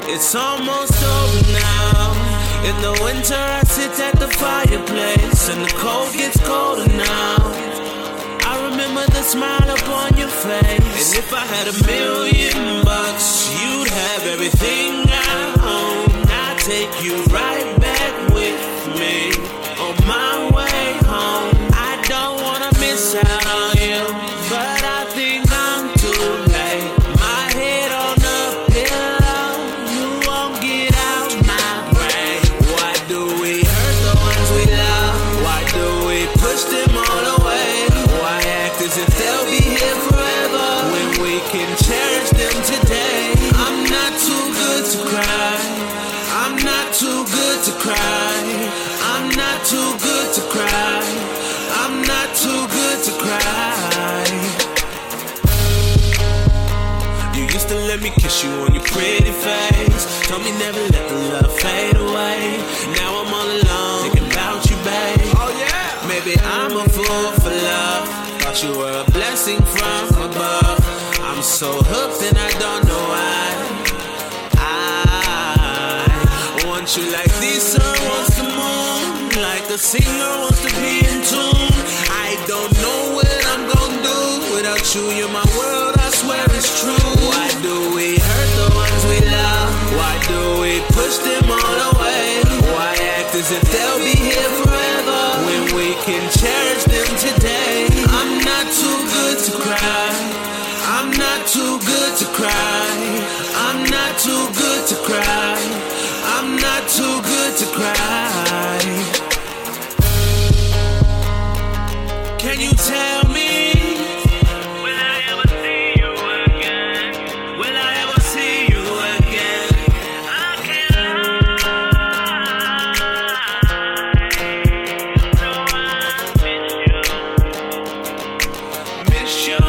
It's almost over now. In the winter I sit at the fireplace, and the cold gets colder now. I remember the smile upon your face. And if I had $1,000,000, you'd have everything I own. I'd take you right back with me on my way home. I don't wanna miss out on you, but I think I'm too late. My head on the pillow, you won't get out my brain. Why do we hurt the ones we love? Why do we push them all away? Why act as if they'll be here forever when we can cherish them today? I'm not too good to cry. I'm not too good to cry. I'm not too good to cry. I'm not too good to cry. You used to let me kiss you on your pretty face. Told me never let the love fade away. Now I'm all alone, thinking about you, babe. Oh yeah. Maybe I'm a fool for love. Thought you were a blessing from above. I'm so hooked and I don't know why. I want you like the sun wants the moon, like a singer wants to be in tune. I don't know what I'm gonna do without you. You're my world, I swear it's true. Why do we hurt the ones we love? Why do we push them all away? Why act as if they'll be here forever when we can cherish them today? I'm not too good to cry. I'm not too good to cry. I'm not too good to cry. I'm not too good to cry. Can you tell me? Will I ever see you again? Will I ever see you again? I can't hide. No, I miss you.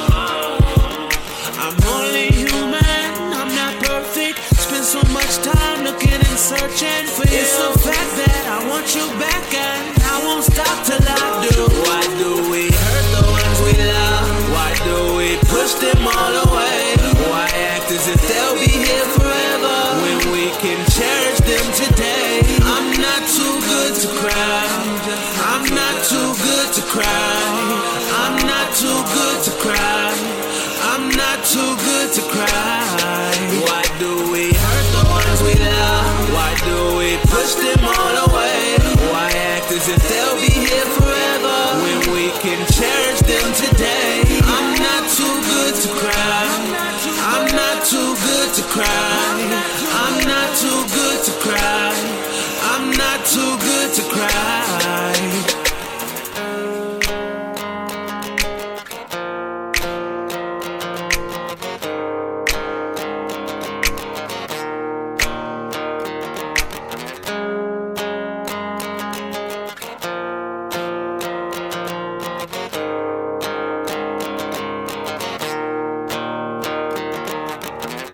I'm only human, I'm not perfect. Spend so much time looking and searching for you. It's a fact that I want you back, and I won't stop till I do. Why do we hurt the ones we love? Why do we push them all away? Why act as if they'll be here forever when we can cherish them today? I'm not too good to cry. I'm not too good to cry. I'm not too good to cry. I'm not too good to cry. Why do we hurt the ones we love? Why do we push them all away? Why act as if they'll be here forever when we can cherish them today?